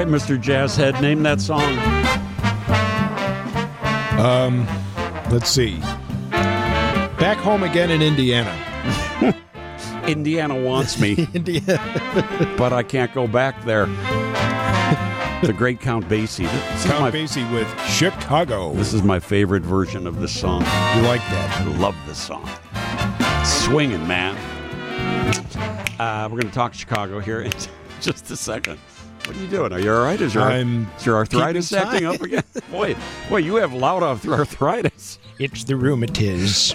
right, Mr. Jazzhead, name that song. Let's see. Back Home Again in Indiana. Indiana wants me, but I can't go back there. The great Count Basie. Count Basie with Chicago. This is my favorite version of this song. You like that? I love this song. Swinging, man. We're going to talk Chicago here in just a second. What are you doing? Are you all right? Is your arthritis acting up again? Boy, you have loud arthritis. It's the rheumatiz.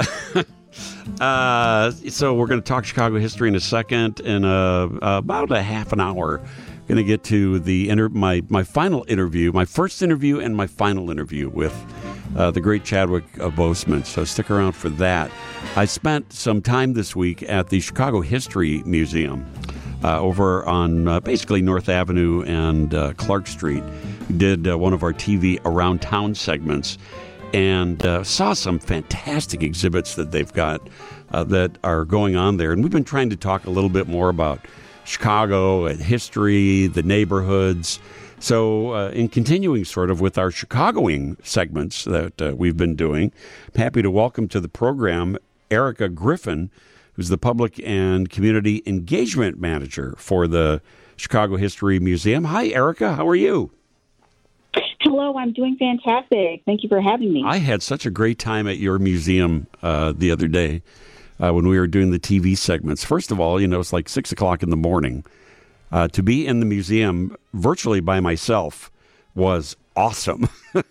So we're going to talk Chicago history in a second. In about a half an hour, going to get to my final interview, my first interview and my final interview with the great Chadwick Boseman. So stick around for that. I spent some time this week at the Chicago History Museum over on basically North Avenue and Clark Street. We did one of our TV Around Town segments and saw some fantastic exhibits that they've got that are going on there. And we've been trying to talk a little bit more about Chicago and history, the neighborhoods. So in continuing sort of with our Chicagoing segments that we've been doing, I'm happy to welcome to the program Erica Griffin, who's the Public and Community Engagement Manager for the Chicago History Museum. Hi, Erica. How are you? Hello, I'm doing fantastic. Thank you for having me. I had such a great time at your museum the other day when we were doing the TV segments. First of all, it's like 6 o'clock in the morning. To be in the museum virtually by myself was awesome.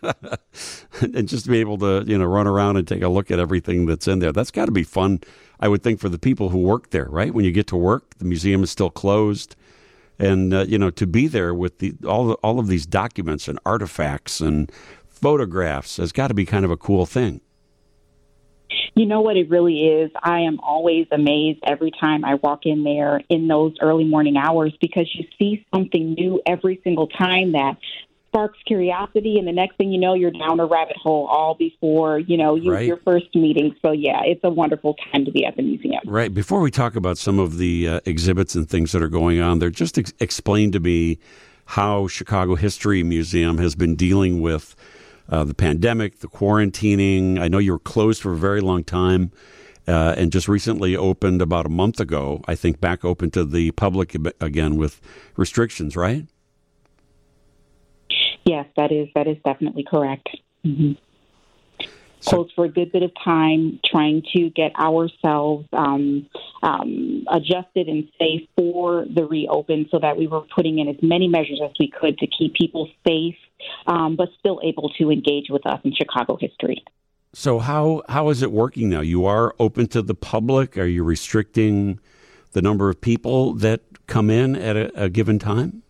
And just to be able to, run around and take a look at everything that's in there. That's got to be fun, I would think, for the people who work there, right? When you get to work, the museum is still closed. And, to be there with all of these documents and artifacts and photographs has got to be kind of a cool thing. You know what it really is? I am always amazed every time I walk in there in those early morning hours because you see something new every single time that sparks curiosity, and the next thing you know, you're down a rabbit hole all before, your first meeting. So, yeah, it's a wonderful time to be at the museum. Right. Before we talk about some of the exhibits and things that are going on there, just explain to me how Chicago History Museum has been dealing with the pandemic, the quarantining. I know you were closed for a very long time and just recently opened about a month ago, I think, back open to the public again with restrictions, right? Yes, that is definitely correct. Mm-hmm. Closed for a good bit of time, trying to get ourselves adjusted and safe for the reopen, so that we were putting in as many measures as we could to keep people safe, but still able to engage with us in Chicago history. So how is it working now? You are open to the public. Are you restricting the number of people that come in at a given time?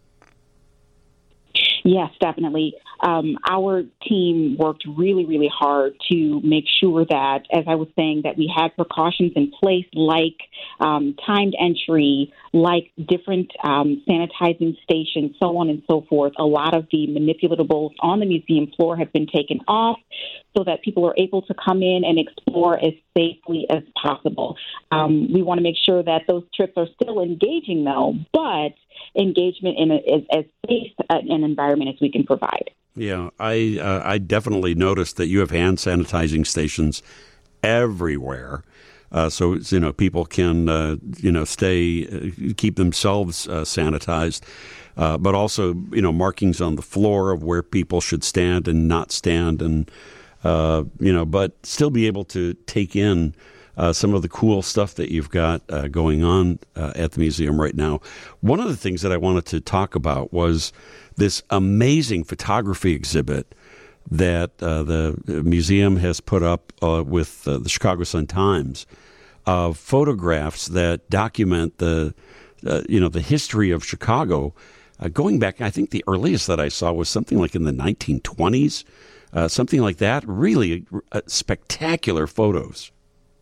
Yes, definitely. Our team worked really, really hard to make sure that, as I was saying, that we had precautions in place like timed entry, like different sanitizing stations, so on and so forth. A lot of the manipulatables on the museum floor have been taken off so that people are able to come in and explore as safely as possible. We want to make sure that those trips are still engaging, though, but engagement in as safe an environment as we can provide. Yeah, I definitely noticed that you have hand sanitizing stations everywhere. So people can, keep themselves sanitized, but also, markings on the floor of where people should stand and not stand and, but still be able to take in some of the cool stuff that you've got going on at the museum right now. One of the things that I wanted to talk about was this amazing photography exhibit that the museum has put up with the Chicago Sun-Times of photographs that document the history of Chicago going back. I think the earliest that I saw was something like in the 1920s, something like that. Really spectacular photos.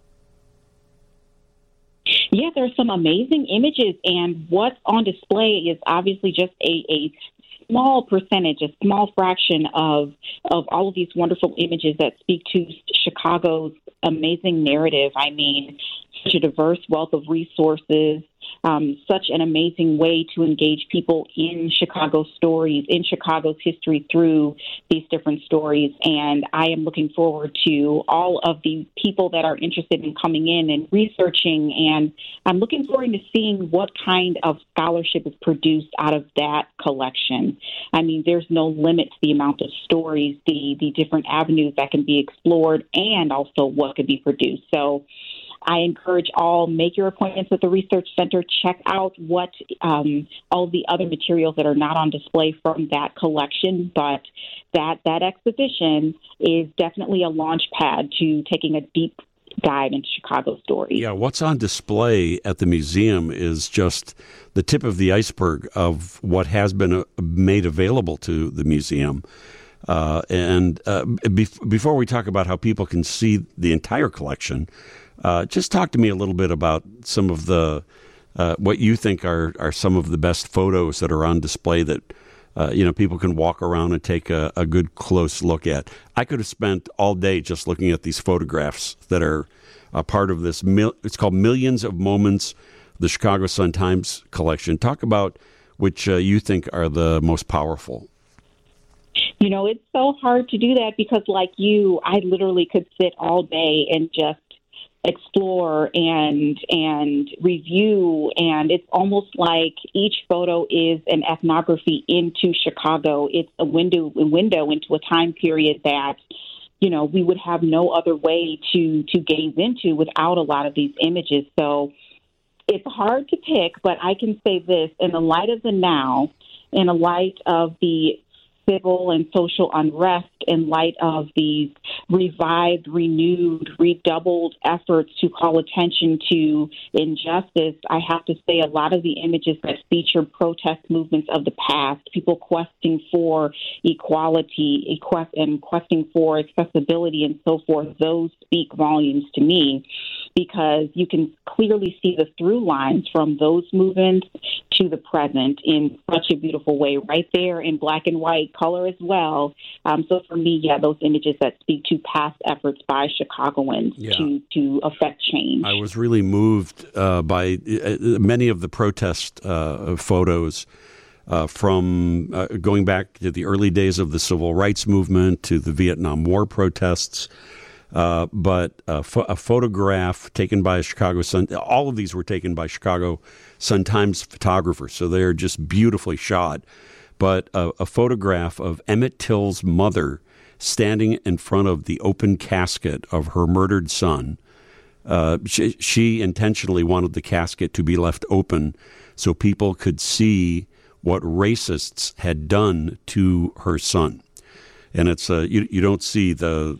Yeah, there's some amazing images, and what's on display is obviously just a small percentage, a small fraction of all of these wonderful images that speak to Chicago's amazing narrative. I mean, such a diverse wealth of resources, such an amazing way to engage people in Chicago's stories, in Chicago's history through these different stories. And I am looking forward to all of the people that are interested in coming in and researching. And I'm looking forward to seeing what kind of scholarship is produced out of that collection. I mean, there's no limit to the amount of stories, the different avenues that can be explored, and also what could be produced. So I encourage all, make your appointments at the Research Center. Check out what all the other materials that are not on display from that collection. But that exhibition is definitely a launch pad to taking a deep dive into Chicago stories. Yeah, what's on display at the museum is just the tip of the iceberg of what has been made available to the museum. Before we talk about how people can see the entire collection, just talk to me a little bit about some of the what you think are some of the best photos that are on display that people can walk around and take a good close look at. I could have spent all day just looking at these photographs that are a part of this. It's called Millions of Moments, the Chicago Sun-Times collection. Talk about which you think are the most powerful. You know, it's so hard to do that because, like you, I literally could sit all day and just explore and review, and it's almost like each photo is an ethnography into Chicago. It's a window into a time period that, you know, we would have no other way to gaze into without a lot of these images. So it's hard to pick, but I can say this: in the light of the now, in the light of the civil and social unrest, in light of these revived, renewed, redoubled efforts to call attention to injustice, I have to say a lot of the images that feature protest movements of the past, people questing for equality and questing for accessibility and so forth, those speak volumes to me, because you can clearly see the through lines from those movements to the present in such a beautiful way, right there in black and white color as well. So for me, those images that speak to past efforts by Chicagoans to affect change. I was really moved by many of the protest photos from going back to the early days of the Civil Rights Movement to the Vietnam War protests. But a photograph taken by a Chicago Sun, all of these were taken by Chicago Sun-Times photographers, so they're just beautifully shot. But a photograph of Emmett Till's mother standing in front of the open casket of her murdered son. She intentionally wanted the casket to be left open so people could see what racists had done to her son. And it's you don't see the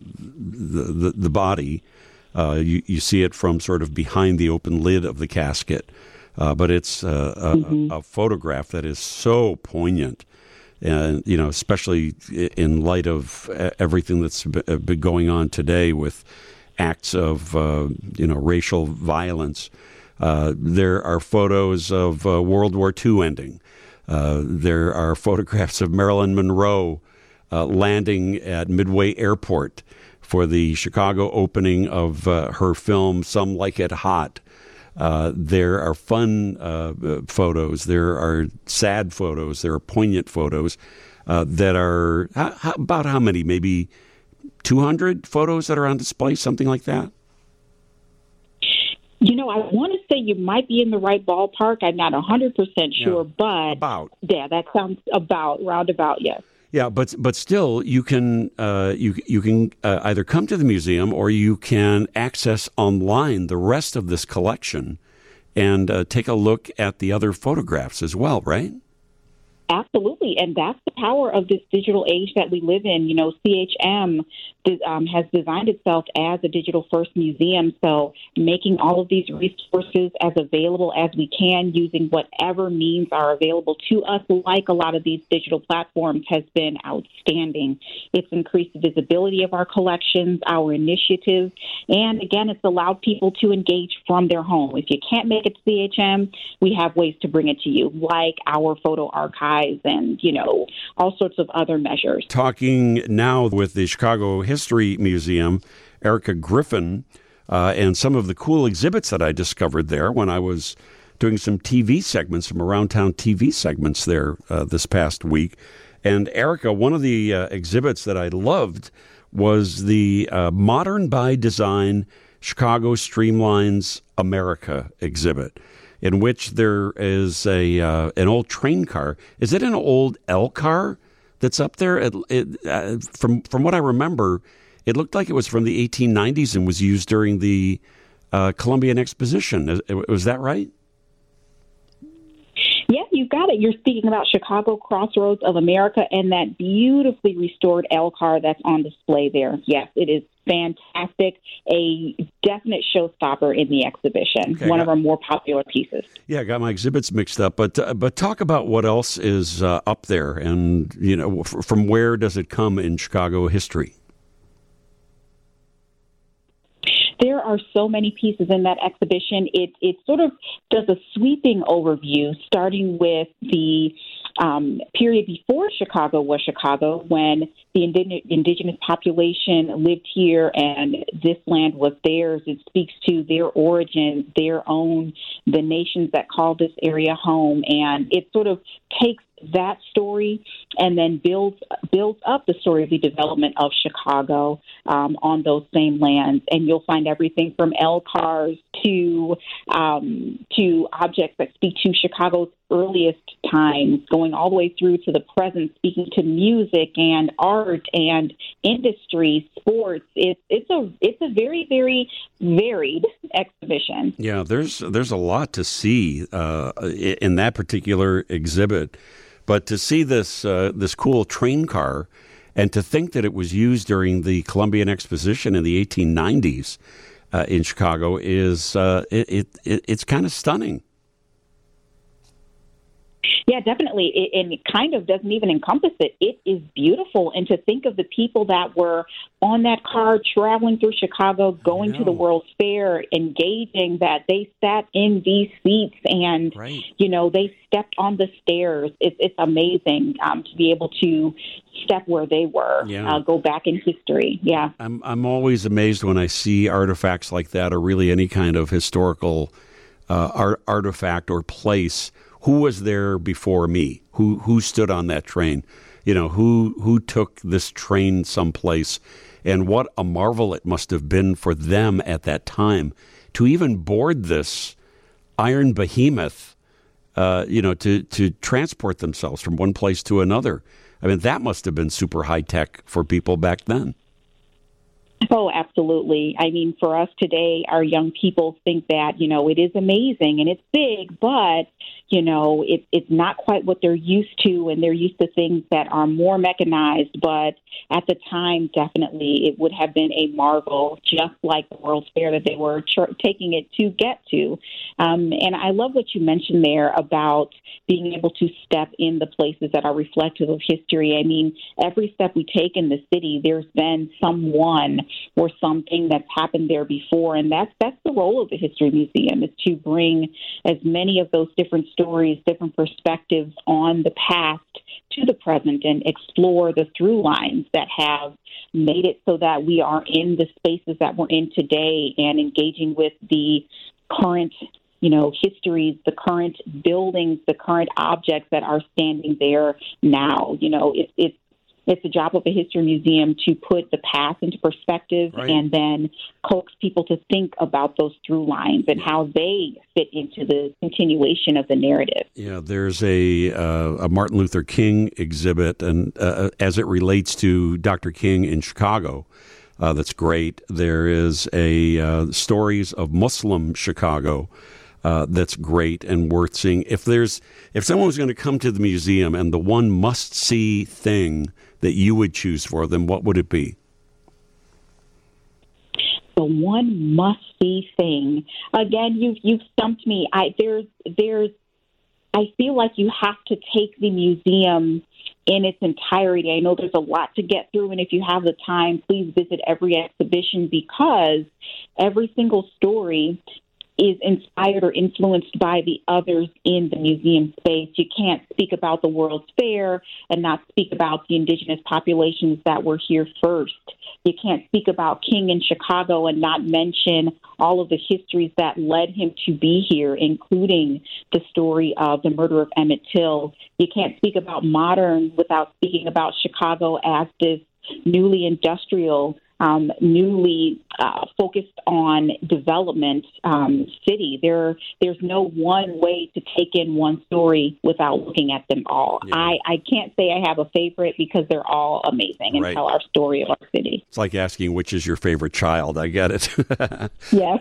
body. You see it from sort of behind the open lid of the casket. But it's a photograph that is so poignant, and especially in light of everything that's been going on today with acts of racial violence. There are photos of World War II ending. There are photographs of Marilyn Monroe landing at Midway Airport for the Chicago opening of her film Some Like It Hot. There are fun photos. There are sad photos. There are poignant photos that are about how many? Maybe 200 photos that are on display, something like that? I want to say you might be in the right ballpark. I'm not 100% sure, but about. Yeah, that sounds roundabout, yes. Yeah, but still, you can either come to the museum or you can access online the rest of this collection and take a look at the other photographs as well, right? Absolutely, and that's the power of this digital age that we live in. CHM has designed itself as a digital-first museum, so making all of these resources as available as we can using whatever means are available to us, like a lot of these digital platforms, has been outstanding. It's increased the visibility of our collections, our initiatives, and again, it's allowed people to engage from their home. If you can't make it to CHM, we have ways to bring it to you, like our photo archives and, all sorts of other measures. Talking now with the Chicago History Museum, Erica Griffin, and some of the cool exhibits that I discovered there when I was doing some TV segments, some around town TV segments there this past week. And Erica, one of the exhibits that I loved was the Modern by Design Chicago Streamlines America exhibit, in which there is an old train car. Is it an old L car that's up there? From what I remember, it looked like it was from the 1890s and was used during the Columbian Exposition. Was that right? Yeah, you got it. You're speaking about Chicago Crossroads of America and that beautifully restored L car that's on display there. Yes, it is fantastic. A definite showstopper in the exhibition. Okay, one of our more popular pieces. Yeah, I got my exhibits mixed up, but talk about what else is up there, and from where does it come in Chicago history? There are so many pieces in that exhibition. It sort of does a sweeping overview, starting with the period before Chicago was Chicago, when the indigenous population lived here and this land was theirs. It speaks to their origins, their own, the nations that call this area home, and it sort of takes that story and then builds up the story of the development of Chicago on those same lands. And you'll find everything from L cars to objects that speak to Chicago's earliest times, going all the way through to the present, speaking to music and art and industry, sports. It's a very, very varied exhibition. Yeah, there's a lot to see in that particular exhibit. But to see this cool train car, and to think that it was used during the Columbian Exposition in the 1890s in Chicago is it's kind of stunning. Yeah, definitely. And it kind of doesn't even encompass it. It is beautiful. And to think of the people that were on that car traveling through Chicago, going to the World's Fair, engaging, that they sat in these seats and, right, they stepped on the stairs. It's amazing to be able to step where they were, go back in history. Yeah. I'm always amazed when I see artifacts like that, or really any kind of historical artifact or place. Who was there before me? Who stood on that train? Who took this train someplace? And what a marvel it must have been for them at that time to even board this iron behemoth, to transport themselves from one place to another. I mean, that must have been super high tech for people back then. Oh, absolutely. I mean, for us today, our young people think that, it is amazing and it's big, but, it's not quite what they're used to, and they're used to things that are more mechanized. But at the time, definitely, it would have been a marvel, just like the World's Fair that they were taking it to get to. And I love what you mentioned there about being able to step in the places that are reflective of history. I mean, every step we take in the city, there's been someone or something that's happened there before. And that's the role of the History Museum, is to bring as many of those different stories, different perspectives on the past to the present, and explore the through lines that have made it so that we are in the spaces that we're in today and engaging with the current histories, the current buildings, the current objects that are standing there now. It's the job of a history museum to put the past into perspective, right, and then coax people to think about those through lines and how they fit into the continuation of the narrative. Yeah, there's a Martin Luther King exhibit, and as it relates to Dr. King in Chicago, that's great. There is a stories of Muslim Chicago. That's great and worth seeing. If someone was going to come to the museum and the one must-see thing that you would choose for them, what would it be? The one must-see thing. Again, you've stumped me. I feel like you have to take the museum in its entirety. I know there's a lot to get through, and if you have the time, please visit every exhibition, because every single story is inspired or influenced by the others in the museum space. You can't speak about the World's Fair and not speak about the indigenous populations that were here first. You can't speak about King in Chicago and not mention all of the histories that led him to be here, including the story of the murder of Emmett Till. You can't speak about modern without speaking about Chicago as this newly industrial, newly focused on development city. There's no one way to take in one story without looking at them all. Yeah. I can't say I have a favorite because they're all amazing and tell our story of our city. It's like asking which is your favorite child. I get it. Yes.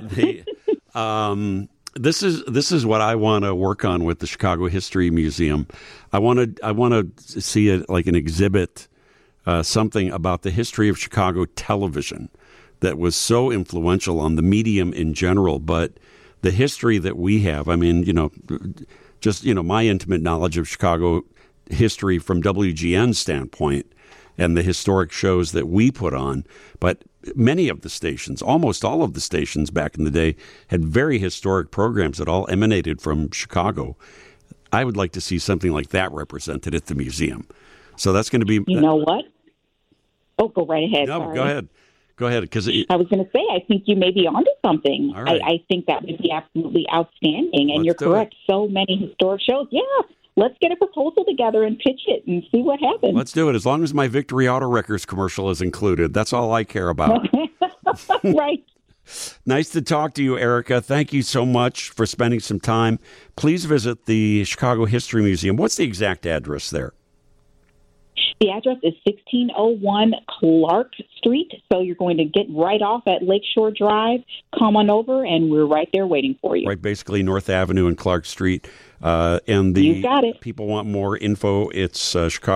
This is what I want to work on with the Chicago History Museum. I want to see it like an exhibit. Something about the history of Chicago television that was so influential on the medium in general, but the history that we have, I mean, my intimate knowledge of Chicago history from WGN's standpoint and the historic shows that we put on, but many of the stations, almost all of the stations back in the day had very historic programs that all emanated from Chicago. I would like to see something like that represented at the museum. So that's going to be... You know what? Oh, go right ahead. No, sorry. Go ahead. Go ahead. Because I was going to say, I think you may be onto something. All right. I think that would be absolutely outstanding. And you're correct. So many historic shows. Yeah, let's get a proposal together and pitch it and see what happens. Let's do it. As long as my Victory Auto Wreckers commercial is included. That's all I care about. Right. Nice to talk to you, Erica. Thank you so much for spending some time. Please visit the Chicago History Museum. What's the exact address there? The address is 1601 Clark Street. So you're going to get right off at Lakeshore Drive. Come on over, and we're right there waiting for you. Right, basically North Avenue and Clark Street. And you got it. People want more info. It's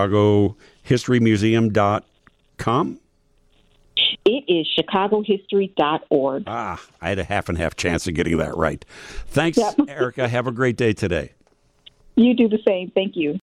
ChicagoHistoryMuseum.com. It is ChicagoHistory.org. I had a half and half chance of getting that right. Thanks, Erica. Have a great day today. You do the same. Thank you.